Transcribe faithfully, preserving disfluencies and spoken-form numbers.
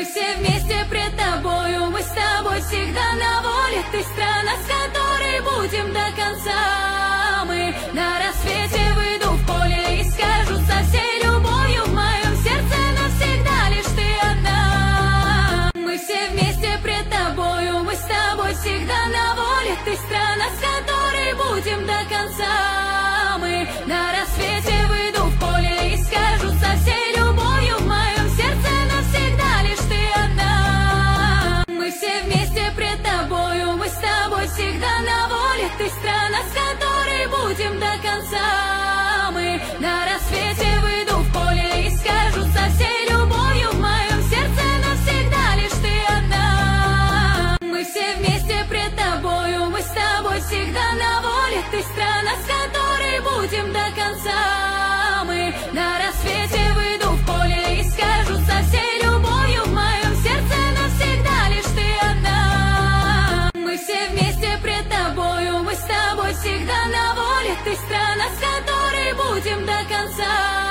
Мы все вместе пред тобою, мы с тобой всегда на воле. Ты страна, с которой будем до конца. Мы на рассвете выйду в поле и скажу со всей любовью, в моем сердце навсегда лишь ты одна. Мы все вместе пред тобою, мы с тобой всегда на воле. Ты страна, с которой будем до конца. Мы на рассвете выйду в поле и скажу со всей любовью, в моем сердце навсегда лишь ты одна. Мы все вместе пред тобою, мы с тобой всегда на воле. Ты страна, с которой будем до конца. Мы на рассвете выйду в поле и скажу со всей любовью, в моем сердце навсегда лишь ты одна. Мы все вместе пред тобою, мы с тобой всегда на воле. Ты страна, с которой будем до конца. Мы на рассвете выйду в поле и скажу со всей любовью, в моем сердце навсегда лишь ты одна. Мы все вместе пред тобою, мы с тобой всегда на воле. Ты страна, с которой будем до конца.